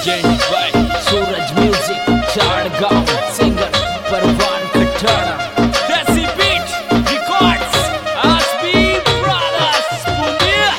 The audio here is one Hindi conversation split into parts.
Present by Suraj music Chadgaon singer Parwan Khattada Desi beat records Asbi brothers Bundiya.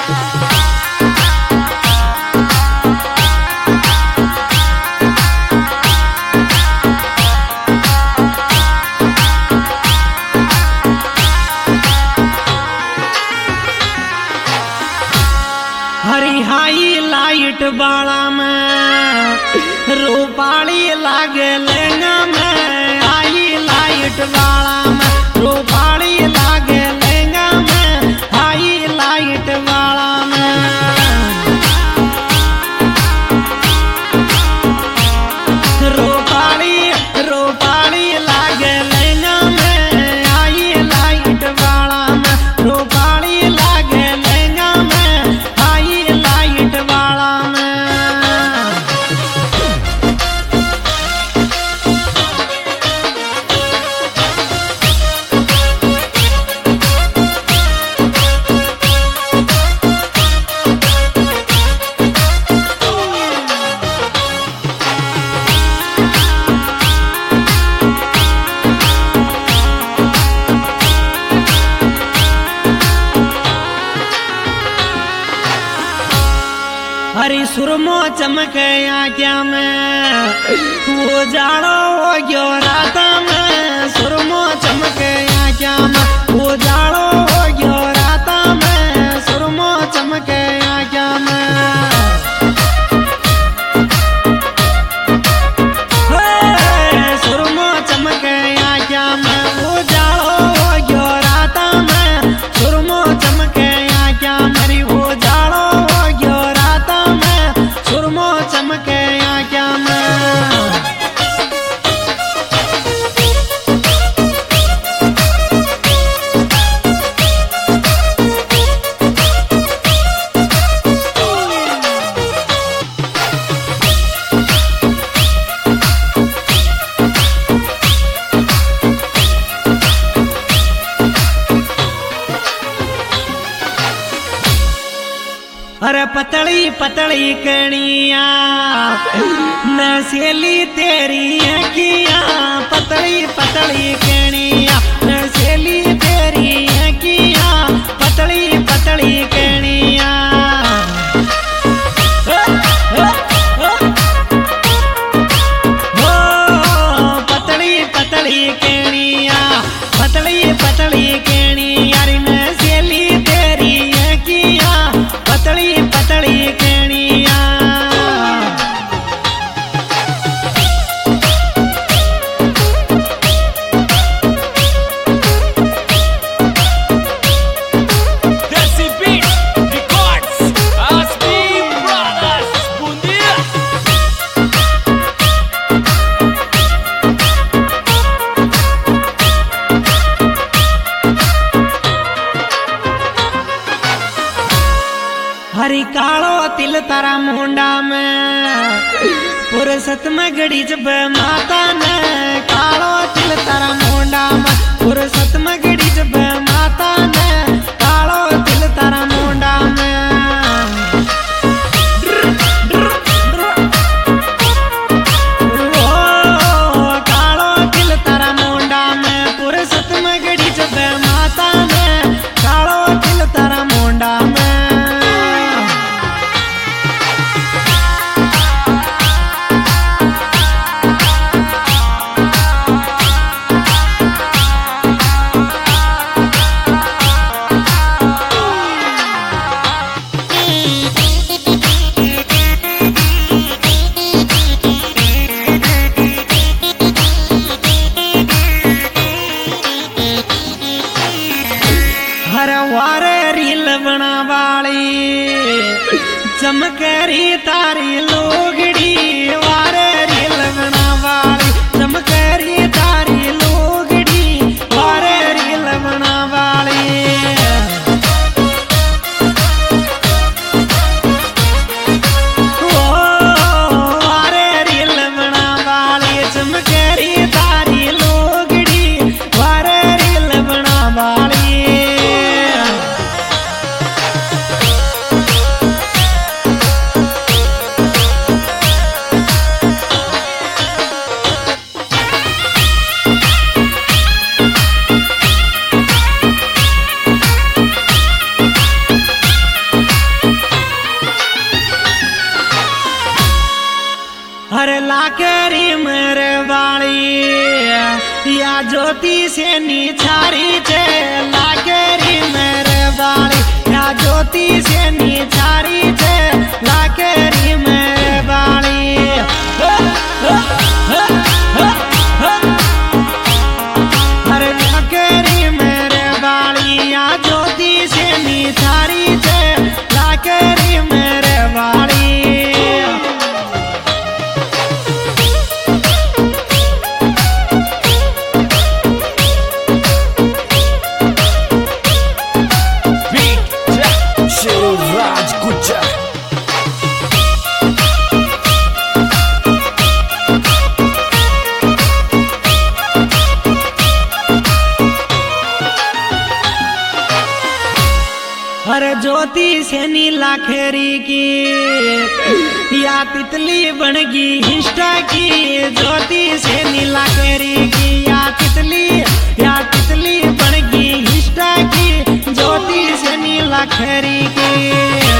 हरी हाई लाइट बाला में रूपाली लागे लेना में हाई लाइट बाला में रूपाली लागे लेना में हाई लाइट बाला में रूपाली रूपाली लागे लेना में हाई लाइट बाला में रूपाली लागे लेना में हाई लाइट वाला में। हरी सुरमो चमके आँख्या में वो जाड़ो हो गयो राता में सुरमो चमके आँख्या में वो जाड़ो हो गयो राता में सुरमो चमके आँख्या में। सुरमो चमके आँख्या में वो जाड़ो हो गयो राता में सुरमो चमके आँख्या मेरी वो जाड़ो हो गयो राता में सुरमो चमके आँख्या में। अरे पतली पतली कणिया नसेली तेरी अखियां पतली पतली कणिया नसेली तेरी अखियां पतली पतली कणिया। पतली पतली कणिया पतली पतली कणिया रे नसेली तेरी अखियां पतली पतली कणिया। Desi beat records Asbi brothers Bundiya. हरी कालो तिल तारा मुंडा में फुर्सत में घड़ी जब माता ने कालो तिल तारा मुंडा में फुर्सत में घड़ी जब माता ने कालो तिल तारा मुंडा में। कालो तिल तारा मुंडा में फुर्सत में घड़ी जब माता ने कालो तिल तारा मुंडा में। हर लाकेरी मेरे बाड़ी या ज्योति से निछारी छे लाकेरी मेरे बाड़ी या ज्योति से निछारी छे लाकेरी मेरे बाड़ी हर लाकेरी मेरे बाड़ी या ज्योति से निछारी छे लाकेरी मेरे बाड़ी हर ज्योति से नीला खेरी की या तितली बनगी हिस्टा की ज्योति से नीला खेरी की या तितली बनगी हिस्टा की ज्योति से नीला खेरी की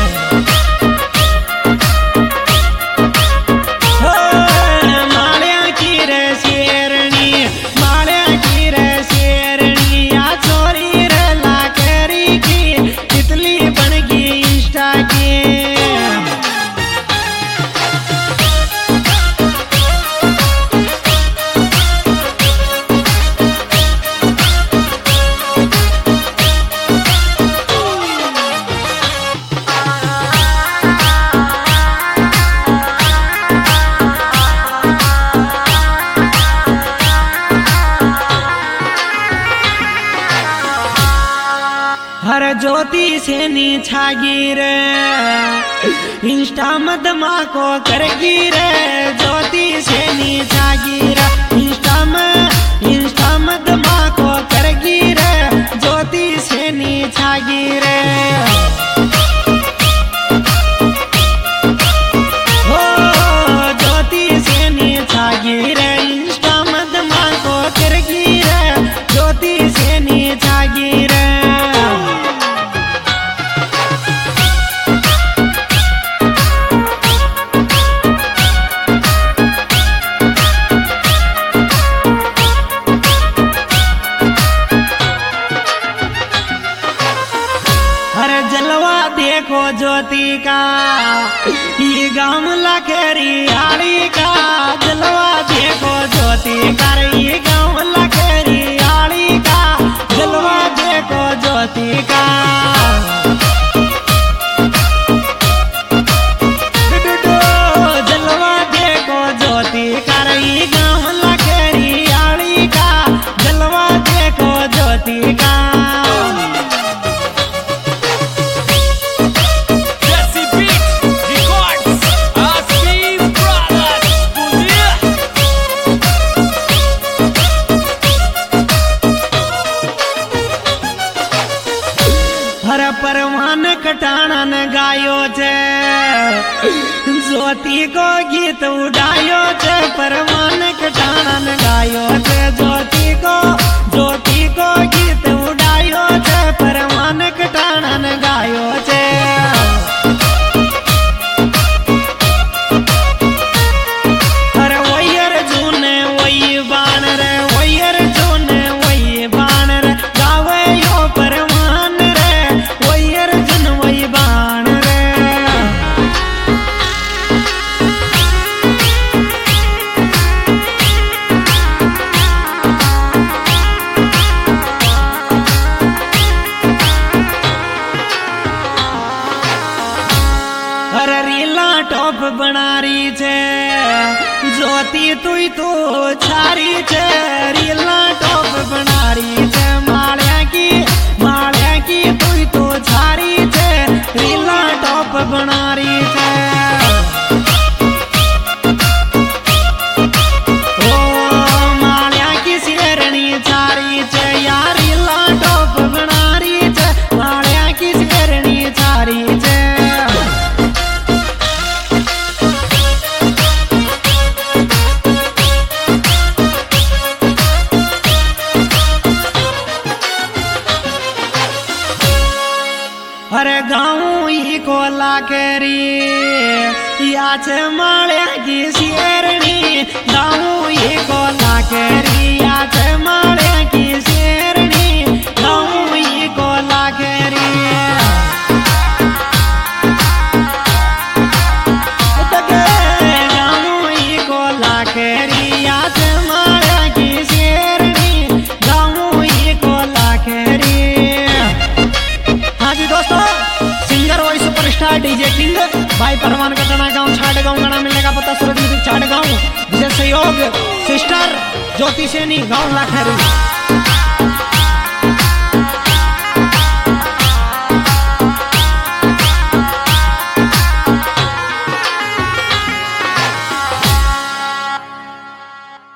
माल्या की रे शेरनी माल्या की रे शेरनी या चोरी रे लाखेरी की तितली बनगी इष्टा की हर ज्योति से नीछागी रे इंस्टा मदमा को करगी रे ज्योति से नीछागी रे इंस्टा मदमा को करगी रे ज्योति से नीछागी रे हो ज्योति से नीछागी रे इंस्टा मदमा को करगी रे ज्योति से नीछागी रे देखो ज्योति का ये गाँव लखेरी आड़ी का जलवा देखो ज्योति का ये गाँव लखेरी आड़ी का जलवा देखो ज्योति का जलवा देखो ज्योति का ये गाँव लखेरी आड़ी का जलवा देखो ज्योति का हर परवान कटाणन गायो छे ज्योति को गीत उड़ायो छे परवान कटाणन गायो छे ज्योति को गीत उड़ायो छे परवान कटाणन गायो छे हर वैयर जूने वही बाण रे वैयर जूने वही बाण रे गावे यो परवान वही अर्जुन वही बाण रे अरे रीला टॉप बना रही छे ज्योति तुई तो छारी छे रीला टॉप बना रही छे माल्या की तुई तो छारी छे रीला टॉप बना रही छे ओ माल्या की शेरनी छारी छे यार रीला टॉप बना रही छे माल्या की शेरनी छारी छे माल्या की शेरनी गाऊं ये गोला केरिया माल्या की शेरनी गाऊं ये गोला केरिया गाऊं ये गोला केरिया माल्या की शेरनी गाऊं ये गोला केरिया। हाँ जी दोस्तों, singer voice superstar DJ king भाई परवान का तना गाँव छाड़ गाँव गाना मिलने का पता सूरज छाड़ गाँव, विशेष सहयोग सिस्टर ज्योति सैनी गाँव लाखरी।